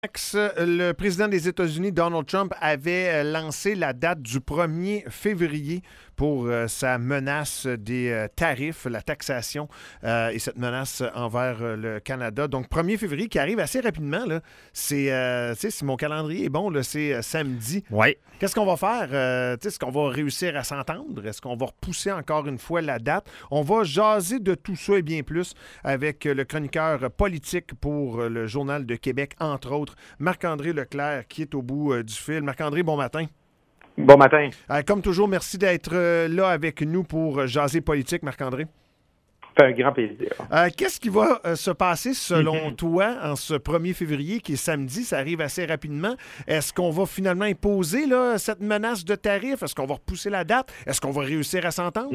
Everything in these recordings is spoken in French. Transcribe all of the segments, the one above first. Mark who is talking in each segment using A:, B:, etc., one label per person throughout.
A: Le président des États-Unis, Donald Trump, avait lancé la date du 1er février pour sa menace des tarifs, la taxation et cette menace envers le Canada. Donc, 1er février qui arrive assez rapidement. Là. C'est, si mon calendrier est bon, là, c'est samedi.
B: Oui.
A: Qu'est-ce qu'on va faire? Est-ce qu'on va réussir à s'entendre? Est-ce qu'on va repousser encore une fois la date? On va jaser de tout ça et bien plus avec le chroniqueur politique pour le Journal de Québec, entre autres, Marc-André Leclerc, qui est au bout du fil. Marc-André, bon matin.
C: Bon matin.
A: Comme toujours, merci d'être là avec nous pour jaser politique, Marc-André.
C: Ça fait un grand plaisir.
A: Qu'est-ce qui va se passer selon toi en ce 1er février, qui est samedi? Ça arrive assez rapidement. Est-ce qu'on va finalement imposer là, cette menace de tarif? Est-ce qu'on va repousser la date? Est-ce qu'on va réussir à s'entendre?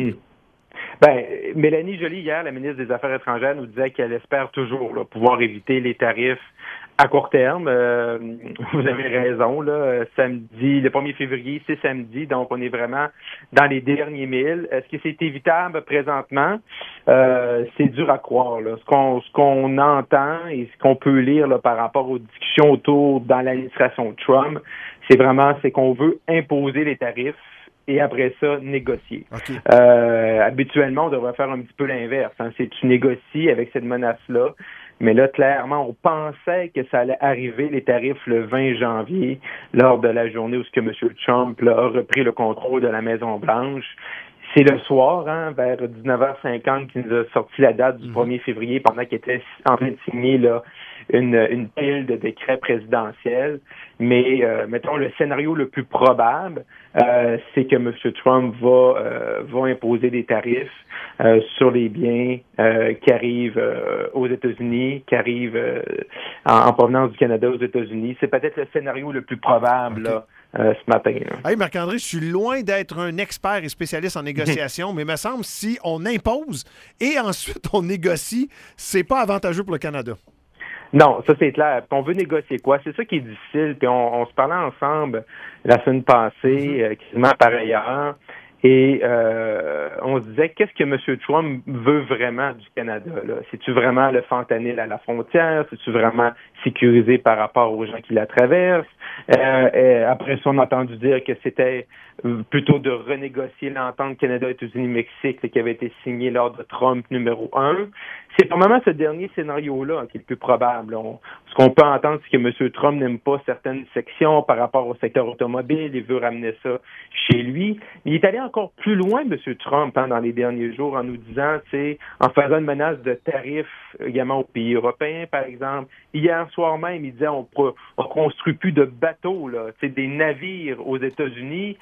C: Mélanie Joly, hier, la ministre des Affaires étrangères, nous disait qu'elle espère toujours là, pouvoir éviter les tarifs à court terme. Vous avez raison, là, samedi, le 1er février, c'est samedi, donc on est vraiment dans les derniers milles. Est-ce que c'est évitable présentement? C'est dur à croire. Là. Ce qu'on entend et ce qu'on peut lire là, par rapport aux discussions autour dans l'administration Trump, c'est qu'on veut imposer les tarifs et après ça, négocier.
A: Okay.
C: Habituellement, on devrait faire un petit peu l'inverse. Hein. C'est tu négocies avec cette menace-là, mais là, clairement, on pensait que ça allait arriver, les tarifs, le 20 janvier, lors de la journée où M. Trump là, a repris le contrôle de la Maison-Blanche. C'est le soir, hein, vers 19h50, qu'il nous a sorti la date du 1er février pendant qu'il était en train de signer là, une pile de décrets présidentiels. Mais, mettons, le scénario le plus probable, c'est que M. Trump va imposer des tarifs sur les biens qui arrivent aux États-Unis, qui arrivent en provenance du Canada aux États-Unis. C'est peut-être le scénario le plus probable, là. Ce matin.
A: Hey Marc-André, je suis loin d'être un expert et spécialiste en négociation, mais il me semble si on impose et ensuite on négocie, c'est pas avantageux pour le Canada.
C: Non, ça c'est clair. Puis on veut négocier quoi? C'est ça qui est difficile. Puis on se parlait ensemble la semaine passée, quasiment par ailleurs, et on se disait qu'est-ce que M. Trump veut vraiment du Canada? Là? C'est-tu vraiment le fentanyl à la frontière? C'est-tu vraiment sécurisé par rapport aux gens qui la traversent? Après ça, on a entendu dire que c'était plutôt de renégocier l'entente Canada-États-Unis-Mexique qui avait été signée lors de Trump numéro 1. C'est probablement ce dernier scénario-là qui est le plus probable. Ce qu'on peut entendre, c'est que M. Trump n'aime pas certaines sections par rapport au secteur automobile. Il veut ramener ça chez lui. Il est allé encore plus loin, M. Trump, dans les derniers jours, en nous disant, en faisant une menace de tarifs également aux pays européens, par exemple. Hier soir même, il disait on construit plus de bateaux, là, des navires aux États-Unis.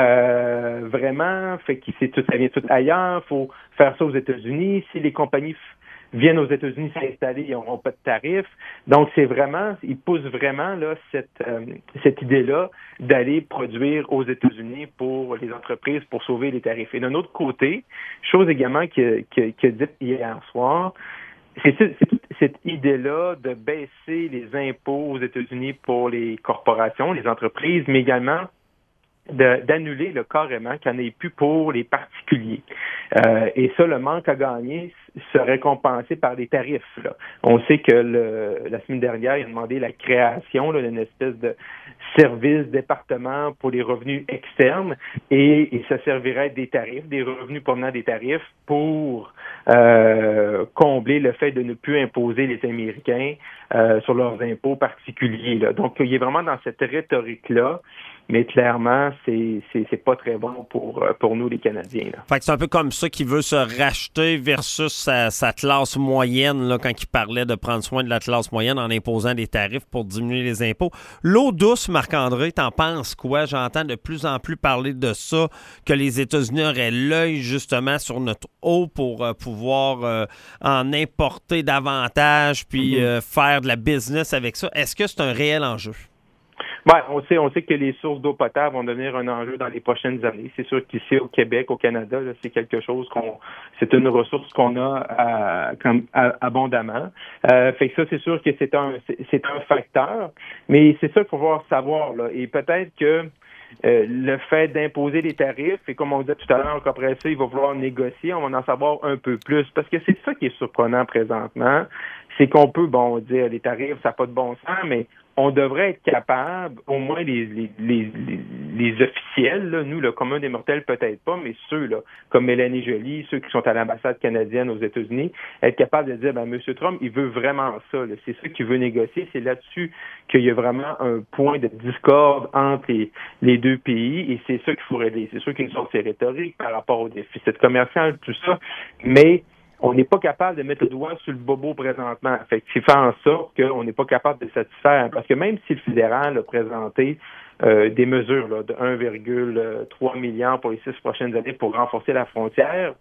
C: Vraiment, fait que ça vient tout ailleurs. Faut faire ça aux États-Unis. Si les compagnies viennent aux États-Unis s'installer, ils n'auront pas de tarifs. Donc, il pousse vraiment là cette idée-là d'aller produire aux États-Unis pour les entreprises pour sauver les tarifs. Et d'un autre côté, chose également qu'il a dit hier soir, c'est toute cette idée-là de baisser les impôts aux États-Unis pour les corporations, les entreprises, mais également d'annuler le carrément qu'il n'y en ait plus pour les particuliers. Et ça, le manque à gagner serait compensé par les tarifs. Là. On sait que la semaine dernière, il a demandé la création d'une espèce de service département pour les revenus externes et ça servirait des tarifs, des revenus provenant des tarifs pour combler le fait de ne plus imposer les Américains sur leurs impôts particuliers. Là. Donc, il est vraiment dans cette rhétorique-là. Mais clairement, c'est pas très bon pour nous, les Canadiens. Là.
B: Fait que c'est un peu comme ça qu'il veut se racheter versus sa classe moyenne, là, quand il parlait de prendre soin de la classe moyenne en imposant des tarifs pour diminuer les impôts. L'eau douce, Marc-André, t'en penses quoi? J'entends de plus en plus parler de ça, que les États-Unis auraient l'œil justement sur notre eau pour pouvoir en importer davantage puis faire de la business avec ça. Est-ce que c'est un réel enjeu?
C: Ouais, on sait que les sources d'eau potable vont devenir un enjeu dans les prochaines années. C'est sûr qu'ici au Québec, au Canada, là, c'est quelque chose c'est une ressource qu'on a abondamment. Fait que ça, c'est sûr que c'est un facteur. Mais c'est ça qu'il faut savoir, là. Et peut-être que le fait d'imposer des tarifs, et comme on disait tout à l'heure, qu'après ça, il va vouloir négocier, on va en savoir un peu plus. Parce que c'est ça qui est surprenant présentement, c'est qu'on peut, dire les tarifs, ça n'a pas de bon sens, mais on devrait être capable, au moins les officiels, là, nous, le commun des mortels, peut-être pas, mais ceux, là, comme Mélanie Joly, ceux qui sont à l'ambassade canadienne aux États-Unis, être capable de dire, ben, M. Trump, il veut vraiment ça, là. C'est ça qu'il veut négocier. C'est là-dessus qu'il y a vraiment un point de discorde entre les deux pays, et c'est ça qu'il faut régler. C'est sûr qu'il y a une sorte de rhétorique par rapport au déficit commercial, tout ça, mais on n'est pas capable de mettre le doigt sur le bobo présentement. Fait que c'est fait en sorte qu'on n'est pas capable de satisfaire. Parce que même si le fédéral a présenté des mesures là, de 1,3 milliard pour les 6 prochaines années pour renforcer la frontière,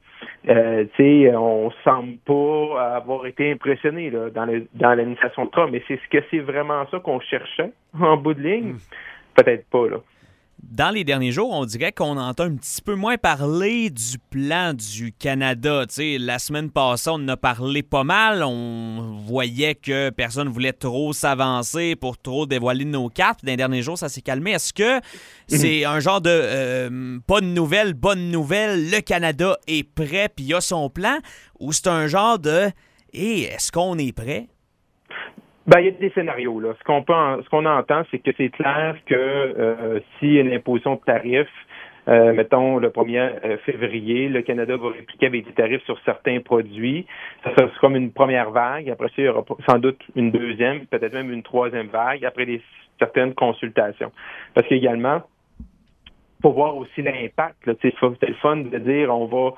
C: on semble pas avoir été impressionné là, dans l'administration de Trump. Mais c'est vraiment ça qu'on cherchait en bout de ligne? Peut-être pas, là.
D: Dans les derniers jours, on dirait qu'on entend un petit peu moins parler du plan du Canada. T'sais, la semaine passée, on en a parlé pas mal. On voyait que personne ne voulait trop s'avancer pour trop dévoiler nos cartes. Dans les derniers jours, ça s'est calmé. Est-ce que c'est un genre de pas de nouvelles, bonne nouvelle, le Canada est prêt puis il a son plan? Ou c'est un genre de est-ce qu'on est prêt?
C: Ben, il y a des scénarios, là. Ce qu'on entend, c'est que c'est clair que s'il y a une imposition de tarifs, mettons le 1er février, le Canada va répliquer avec des tarifs sur certains produits. Ça sera comme une première vague. Après ça, il y aura sans doute une deuxième, peut-être même une troisième vague, après certaines consultations. Parce qu'également, pour voir aussi l'impact, là, c'est le fun de dire on va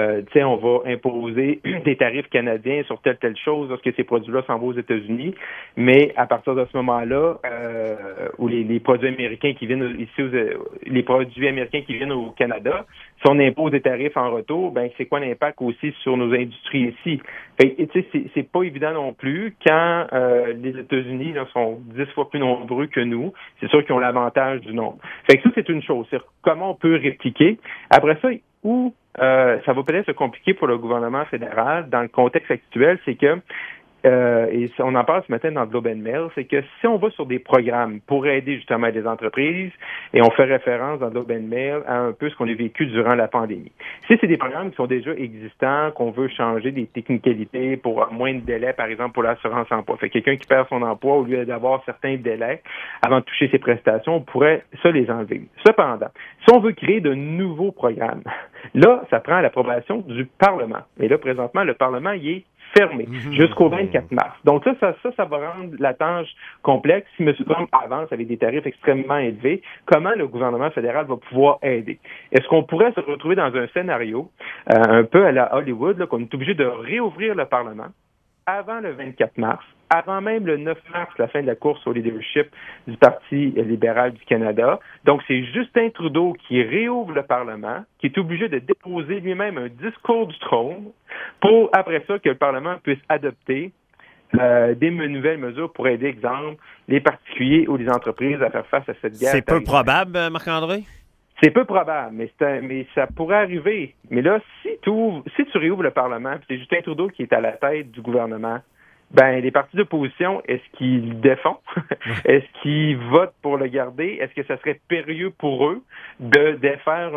C: imposer des tarifs canadiens sur telle chose lorsque ces produits-là s'en vont aux États-Unis, mais à partir de ce moment-là, où les produits américains qui viennent ici, les produits américains qui viennent au Canada, si on impose des tarifs en retour, ben c'est quoi l'impact aussi sur nos industries ici? C'est pas évident non plus quand les États-Unis là, sont 10 fois plus nombreux que nous. C'est sûr qu'ils ont l'avantage du nombre. Fait que ça, c'est une chose. C'est comment on peut répliquer. Après ça, où ça va peut-être se compliquer pour le gouvernement fédéral dans le contexte actuel, c'est que et on en parle ce matin dans le Globe and Mail, c'est que si on va sur des programmes pour aider justement les entreprises, et on fait référence dans le Globe and Mail à un peu ce qu'on a vécu durant la pandémie. Si c'est des programmes qui sont déjà existants, qu'on veut changer des technicalités pour moins de délais, par exemple pour l'assurance emploi, fait quelqu'un qui perd son emploi, au lieu d'avoir certains délais avant de toucher ses prestations, on pourrait ça les enlever. Cependant, si on veut créer de nouveaux programmes, là, ça prend l'approbation du Parlement. Et là, présentement, le Parlement, il est fermé jusqu'au 24 mars. Donc ça va rendre la tâche complexe. Si M. Trump avance avec des tarifs extrêmement élevés, comment le gouvernement fédéral va pouvoir aider? Est-ce qu'on pourrait se retrouver dans un scénario un peu à la Hollywood, là, qu'on est obligé de réouvrir le Parlement avant le 24 mars, avant même le 9 mars, la fin de la course au leadership du Parti libéral du Canada. Donc, c'est Justin Trudeau qui réouvre le Parlement, qui est obligé de déposer lui-même un discours du trône pour, après ça, que le Parlement puisse adopter des nouvelles mesures pour aider, exemple, les particuliers ou les entreprises à faire face à cette guerre.
B: C'est peu probable, Marc-André?
C: C'est peu probable, mais ça pourrait arriver. Mais là, si tu réouvres le Parlement, puis c'est Justin Trudeau qui est à la tête du gouvernement, ben les partis d'opposition, est-ce qu'ils le défendent? Est-ce qu'ils votent pour le garder? Est-ce que ça serait périlleux pour eux de défaire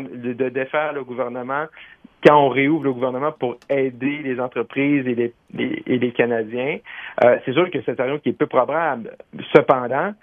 C: le gouvernement quand on réouvre le gouvernement pour aider les entreprises et les Canadiens? C'est sûr que c'est un scénario qui est peu probable. Cependant,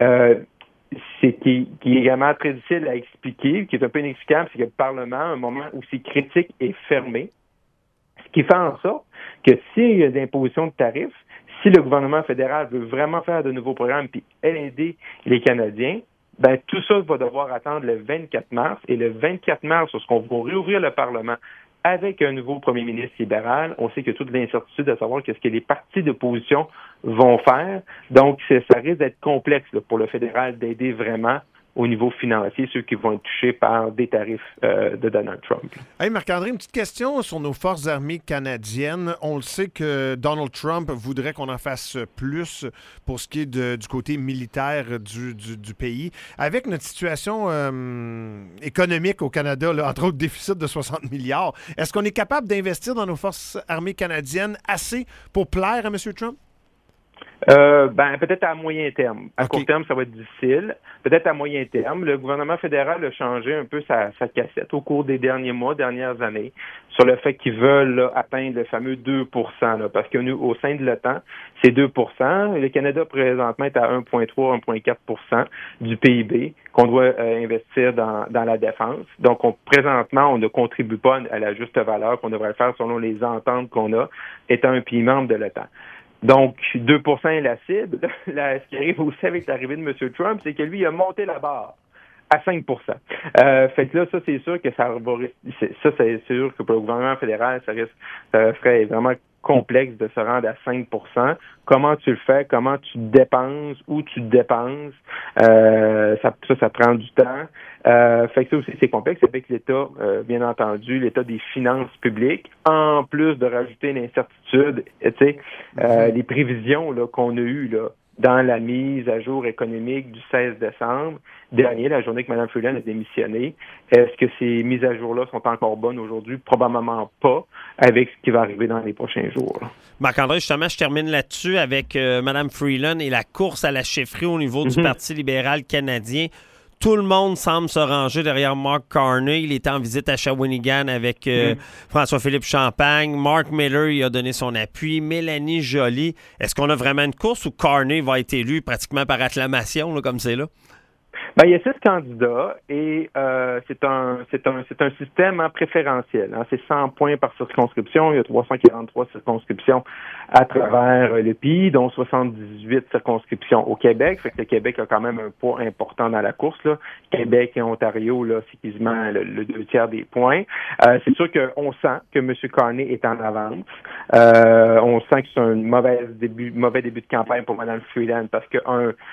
C: qui est également très difficile à expliquer, qui est un peu inexplicable, c'est que le Parlement, à un moment où c'est critique, est fermé. Ce qui fait en sorte que s'il y a des impositions de tarifs, si le gouvernement fédéral veut vraiment faire de nouveaux programmes puis aider les Canadiens, ben tout ça va devoir attendre le 24 mars. Et le 24 mars, lorsqu'on va réouvrir le Parlement avec un nouveau premier ministre libéral, on sait qu'il y a toute l'incertitude de savoir qu'est-ce que les partis d'opposition vont faire. Donc, ça risque d'être complexe là, pour le fédéral d'aider vraiment au niveau financier, ceux qui vont être touchés par des tarifs de Donald Trump.
A: Hey Marc-André, une petite question sur nos forces armées canadiennes. On le sait que Donald Trump voudrait qu'on en fasse plus pour ce qui est du côté militaire du pays. Avec notre situation économique au Canada, là, entre autres déficit de 60 milliards, est-ce qu'on est capable d'investir dans nos forces armées canadiennes assez pour plaire à M. Trump?
C: Peut-être à moyen terme. À court terme, ça va être difficile. Peut-être à moyen terme. Le gouvernement fédéral a changé un peu sa cassette au cours des derniers mois, dernières années, sur le fait qu'ils veulent là, atteindre le fameux 2 là, parce que nous, au sein de l'OTAN, c'est 2 Le Canada, présentement, est à 1,3, 1,4 du PIB qu'on doit investir dans la défense. Donc, présentement, on ne contribue pas à la juste valeur qu'on devrait faire selon les ententes qu'on a, étant un pays membre de l'OTAN. Donc, 2 est la cible. Là, ce qui arrive aussi avec l'arrivée de M. Trump, c'est que lui, il a monté la barre à 5 Fait que là, ça, c'est sûr que ça, c'est sûr que pour le gouvernement fédéral, ça serait vraiment complexe de se rendre à 5 Comment tu le fais? Comment tu dépenses? Où tu dépenses? Ça prend du temps. Fait que ça aussi, c'est complexe avec l'État, bien entendu, l'État des finances publiques, en plus de rajouter l'incertitude, tu sais, les prévisions là, qu'on a eues là, dans la mise à jour économique du 16 décembre dernier, la journée que Mme Freeland a démissionné. Est-ce que ces mises à jour-là sont encore bonnes aujourd'hui? Probablement pas, avec ce qui va arriver dans les prochains jours.
B: Marc-André, justement, je termine là-dessus avec Mme Freeland et la course à la chefferie au niveau du Parti libéral canadien. Tout le monde semble se ranger derrière Mark Carney. Il était en visite à Shawinigan avec François-Philippe Champagne. Mark Miller il a donné son appui. Mélanie Joly. Est-ce qu'on a vraiment une course où Carney va être élu pratiquement par acclamation, là, comme c'est là?
C: Il y a 6 candidats et c'est un système préférentiel. C'est 100 points par circonscription. Il y a 343 circonscriptions à travers le pays, dont 78 circonscriptions au Québec. Fait que le Québec a quand même un poids important dans la course. Là. Québec et Ontario, là, c'est quasiment le 2 tiers des points. C'est sûr qu'on sent que M. Carney est en avance. On sent que c'est un mauvais début de campagne pour Mme Freeland parce que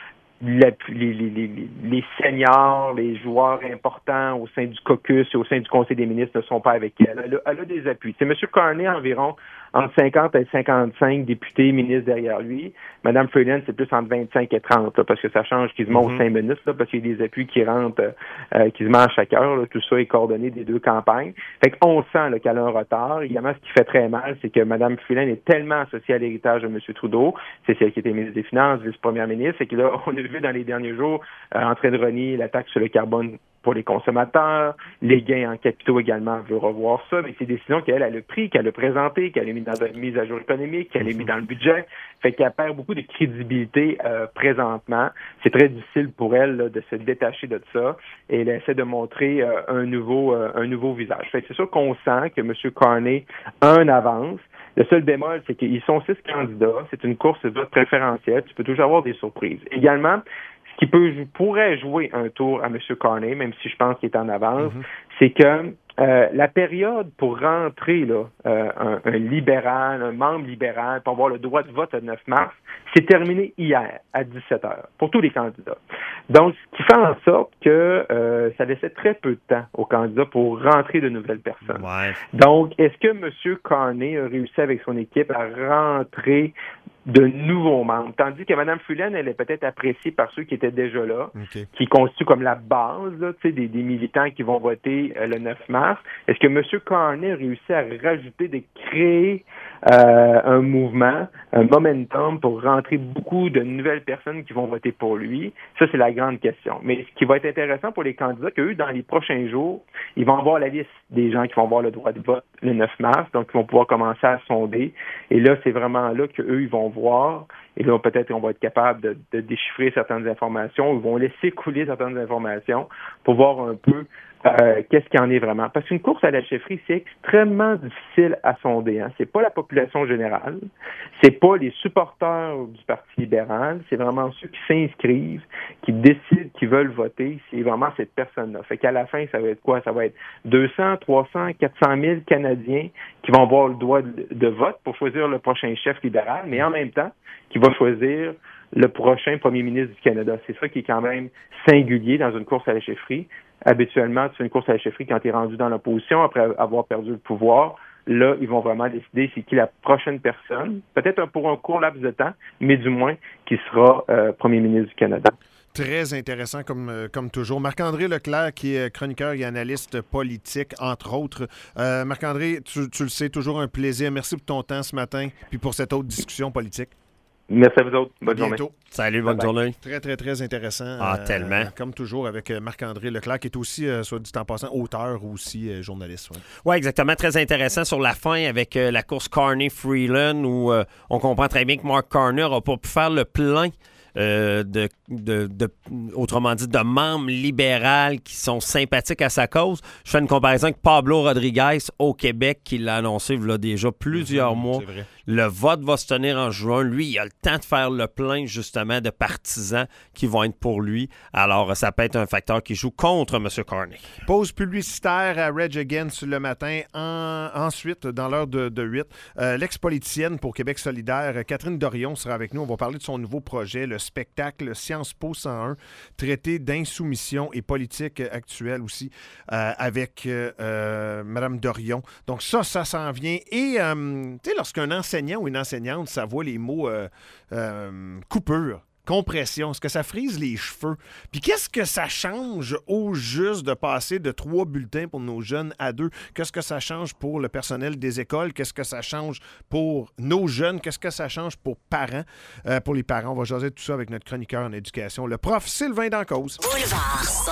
C: les seniors, les joueurs importants au sein du caucus et au sein du Conseil des ministres ne sont pas avec elle. Elle a des appuis. C'est M. Carney environ entre 50 et 55 députés, ministres derrière lui. Mme Freeland, c'est plus entre 25 et 30, là, parce que ça change quasiment aux 5 minutes, là, parce qu'il y a des appuis qui rentrent quasiment à chaque heure. Là. Tout ça est coordonné des 2 campagnes. Fait qu'on sent là, qu'elle a un retard. Évidemment, ce qui fait très mal, c'est que Mme Freeland est tellement associée à l'héritage de M. Trudeau. C'est celle qui était ministre des Finances, vice-première ministre, et que là, on a vu dans les derniers jours en train de renier la taxe sur le carbone pour les consommateurs, les gains en capitaux également, elle veut revoir ça, mais c'est des décisions qu'elle a pris, qu'elle a présentées, qu'elle a mis dans une mise à jour économique, qu'elle a mis dans le budget, fait qu'elle perd beaucoup de crédibilité présentement. C'est très difficile pour elle là, de se détacher de ça, et elle essaie de montrer un nouveau visage. Fait que c'est sûr qu'on sent que M. Carney a une avance. Le seul bémol, c'est qu'ils sont 6 candidats, c'est une course de vote préférentielle, tu peux toujours avoir des surprises. Également, ce qui pourrait jouer un tour à M. Carney, même si je pense qu'il est en avance, c'est que la période pour rentrer là, un libéral, un membre libéral, pour avoir le droit de vote le 9 mars, c'est terminé hier à 17h pour tous les candidats. Donc, ce qui fait en sorte que ça laissait très peu de temps aux candidats pour rentrer de nouvelles personnes.
B: Ouais.
C: Donc, est-ce que M. Carney a réussi avec son équipe à rentrer de nouveaux membres, tandis que Mme Freeland, elle est peut-être appréciée par ceux qui étaient déjà là, qui constituent comme la base là, des militants qui vont voter le 9 mars. Est-ce que M. Carney a réussi à rajouter, de créer un mouvement, un momentum pour rentrer beaucoup de nouvelles personnes qui vont voter pour lui? Ça, c'est la grande question. Mais ce qui va être intéressant pour les candidats, qu'eux, dans les prochains jours, ils vont avoir la liste des gens qui vont avoir le droit de vote le 9 mars, donc ils vont pouvoir commencer à sonder. Et là, c'est vraiment là qu'eux, ils vont voir. Et là, peut-être qu'on va être capable de déchiffrer certaines informations, ou ils vont laisser couler certaines informations pour voir un peu qu'est-ce qu'il y en est vraiment. Parce qu'une course à la chefferie, c'est extrêmement difficile à sonder. Hein. C'est pas la population générale, c'est pas les supporters du Parti libéral, c'est vraiment ceux qui s'inscrivent, qui décident, qui veulent voter. C'est vraiment cette personne-là. Fait qu'à la fin, ça va être quoi? Ça va être 200, 300, 400 000 Canadiens qui vont avoir le droit de vote pour choisir le prochain chef libéral, mais en même temps, qui va choisir le prochain premier ministre du Canada. C'est ça qui est quand même singulier dans une course à la chefferie. Habituellement, tu fais une course à la chefferie quand tu es rendu dans l'opposition après avoir perdu le pouvoir. Là, ils vont vraiment décider c'est qui la prochaine personne, peut-être pour un court laps de temps, mais du moins qui sera premier ministre du Canada.
A: Très intéressant comme toujours. Marc-André Leclerc, qui est chroniqueur et analyste politique, entre autres. Marc-André, tu le sais, toujours un plaisir. Merci pour ton temps ce matin puis pour cette autre discussion politique.
C: Merci à vous autres. Bonne journée.
A: Bientôt.
B: Salut, bonne
C: Bye-bye.
B: journée.
A: Très, très, très intéressant.
B: Tellement.
A: Comme toujours avec Marc-André Leclerc, qui est aussi, soit dit en passant, auteur ou aussi journaliste. Ouais.
B: Oui, exactement. Très intéressant sur la fin avec la course Carney-Freeland où on comprend très bien que Mark Carney n'a pas pu faire le plein autrement dit, de membres libéraux qui sont sympathiques à sa cause. Je fais une comparaison avec Pablo Rodriguez au Québec qui l'a annoncé il y a déjà plusieurs mois.
A: C'est vrai.
B: Le vote va se tenir en juin. Lui, il a le temps de faire le plein, justement, de partisans qui vont être pour lui. Alors, ça peut être un facteur qui joue contre M. Carney.
A: Pause publicitaire à Reg Against le matin. Ensuite, dans l'heure de 8, l'ex-politicienne pour Québec solidaire, Catherine Dorion, sera avec nous. On va parler de son nouveau projet, le spectacle Sciences Po 101, traité d'insoumission et politique actuelle aussi, avec Mme Dorion. Donc ça s'en vient. Et, tu sais, lorsqu'un enseignant ou une enseignante, ça voit les mots coupure, compression, est-ce que ça frise les cheveux? Puis qu'est-ce que ça change au juste de passer de 3 bulletins pour nos jeunes à 2? Qu'est-ce que ça change pour le personnel des écoles? Qu'est-ce que ça change pour nos jeunes? Qu'est-ce que ça change pour parents? Pour les parents, on va jaser de tout ça avec notre chroniqueur en éducation, le prof Sylvain Dancause.
E: Boulevard